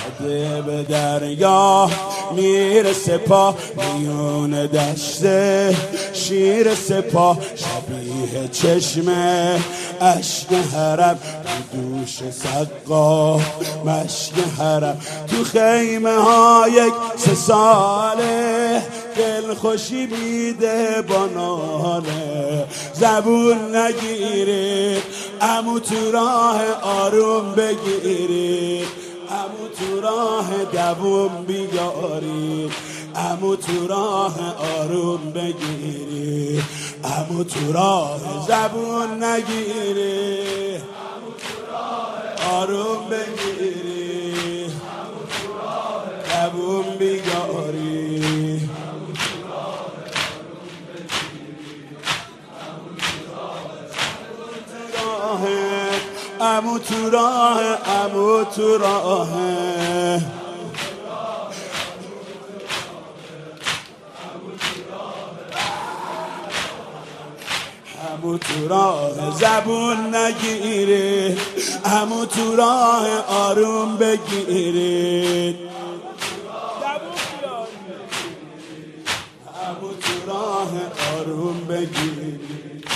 بده به دریا میرسه پا، میون دشت شیر سپاه، شبیه چشمه اشک حرم، تو دوش سقا مشک حرم، تو خیمه ها یک 3 ساله دل خوشی میده با ناله، زبون نگیرید عمو تو راه آروم بگیرید، عمو تو راه دووم بیارید، عمو تو راه آروم بگیرید، عمو تو راه زبون نگیرید، عمو تو راه آروم بگیرید، عمو تو راه دووم بیارید، عمو تو راه، عمو تو راه، عمو تو راه زبون نگیرید، عمو تو راه آروم بگیرید، عمو تو راه آروم بگیرید.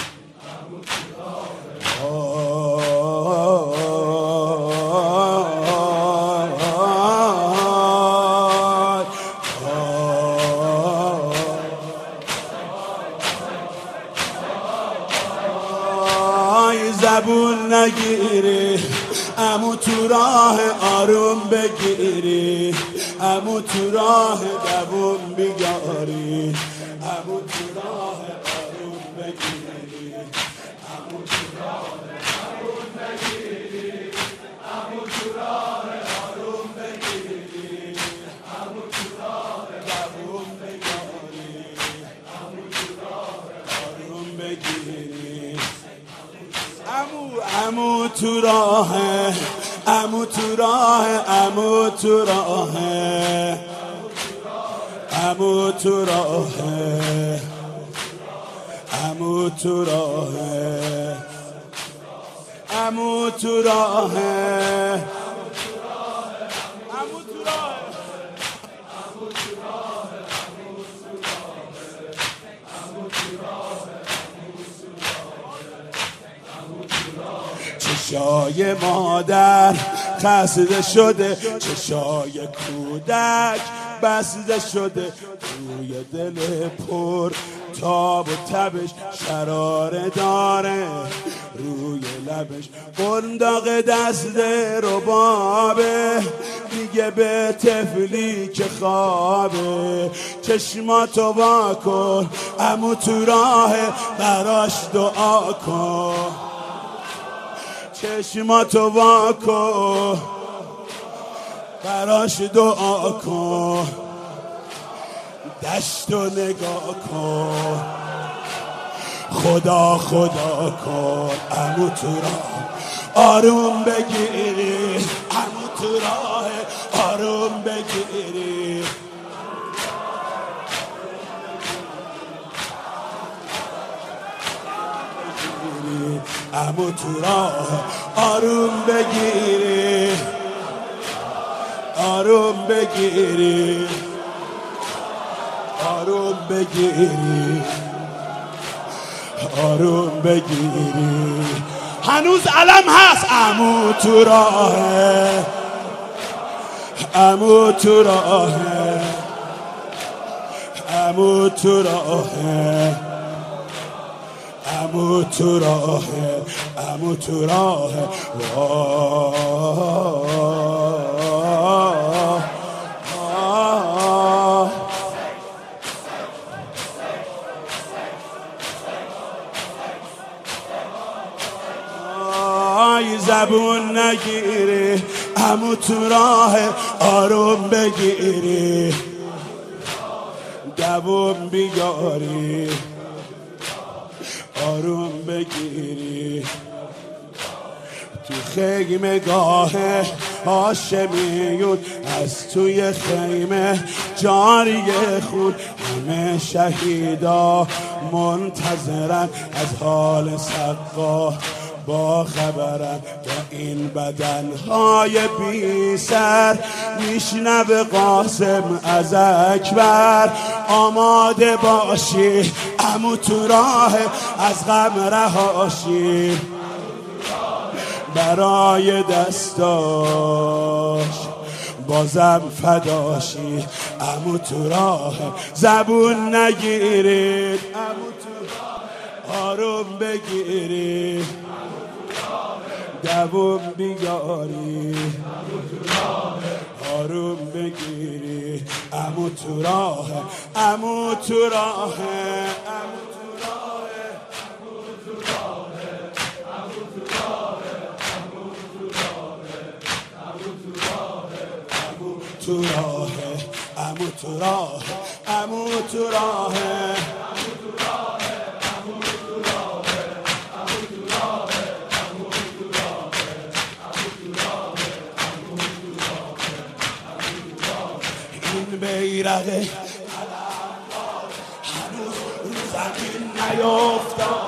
زبون نگیری عمو تو راه آروم بگیری، عمو تو راه دووم بیاری، عمو تو راه آروم بگیری، عمو تو راه آروم بگیری، عمو تو راه آروم بگیری، عمو تو راه دووم بیاری، عمو تو راه آروم بگیری. عمو تو راه، عمو تو راه، عمو تو راه، عمو تو راه، عمو تو راه، عمو تو راه، چشای مادر خسته شده، چشای کودک بسته شده، روی دل پر تاب و تبش شراره داره، روی لبش قنداق دست ربابه، میگه به طفلی که خوابه، چشماتو وا کن عمو تو راه براش دعا کن، چشماتو وا کن براش دعا کن، دشتو نگاه کن خدا خدا کن، عمو تو راه آروم بگیری، عمو تو راه آروم بگیری، عمو تو راه آروم بگیری، آروم بگیری، آروم بگیری، آروم بگیری. هنوز علم هست عمو تو راه، عمو تو راه، عمو تو راه، عمو تو راه، عمو تو راه، زبون نگیری عمو تو راه آروم بگیری، دووم بیاری، آروم بگیری. تو خیمه گاه هاشمیون از توی خیمه جاری خون، همه شهیدا منتظرن از حال سقا با خبرن، این بدنهای بی سر میشنوه قاسم از اکبر. آماده باشی عمو تو راه از غم رهاشی، برای دستاش بازم فداشی. عمو تو راه زبون نگیرید، عمو تو آروم بگیری، دوم بیاری، آروم بگیری. عمو تو راه، عمو تو راه، تو راه، عمو تو راه، عمو تو راه. این بیرقه هنوز رو زمین نیفتاد،